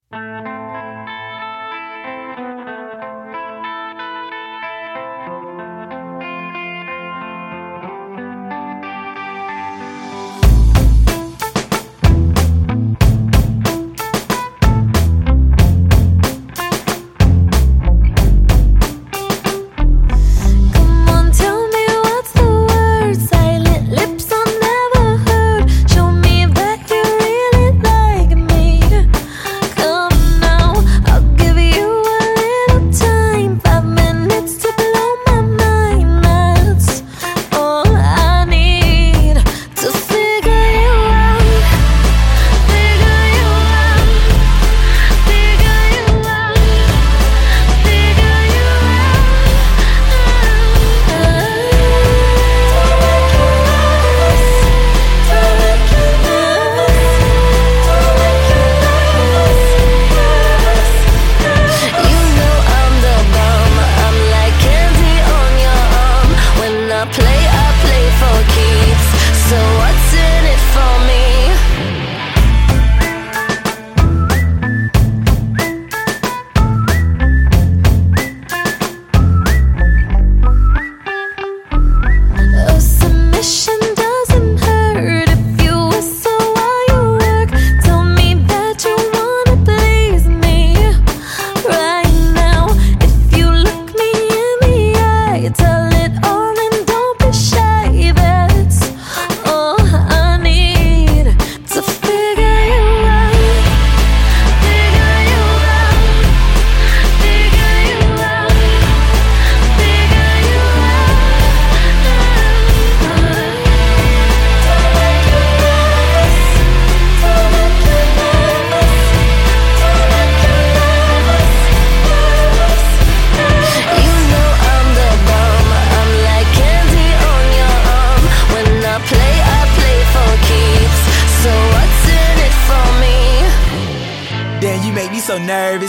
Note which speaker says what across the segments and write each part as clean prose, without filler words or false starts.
Speaker 1: So nervous,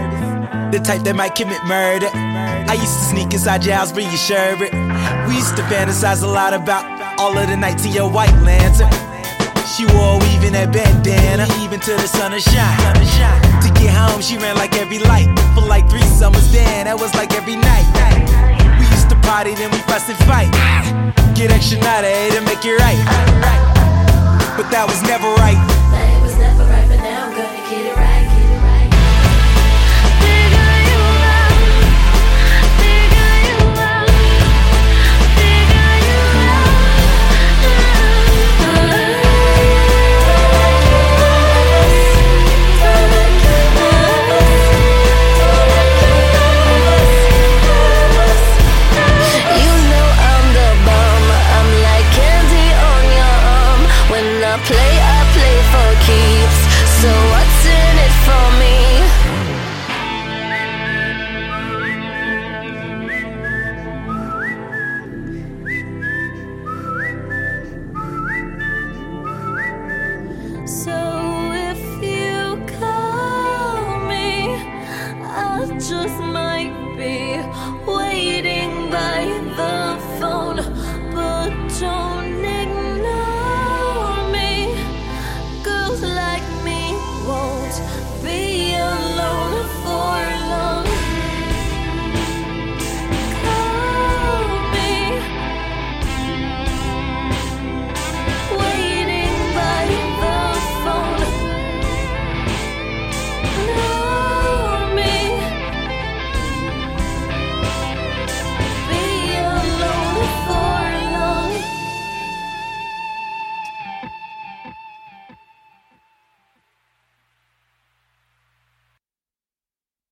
Speaker 1: the type that might commit murder. I used to sneak inside your house, bring you sherbet. We used to fantasize a lot about all of the nights in your white lantern. She wore a weave in that bandana, even till the sun would shine. To get home, she ran like every light. For like 3 summers then, that was like every night. We used to party, then we fuss and fight. Get extra naughty to make it right. But that was never right.
Speaker 2: It was never right, but now I'm gonna get it right. I play for keeps. So what's in it for me? So if you call me, I just might be waiting by the phone, but don't ignore me. Girls like me won't be alone for long. Call me, waiting by the phone. No.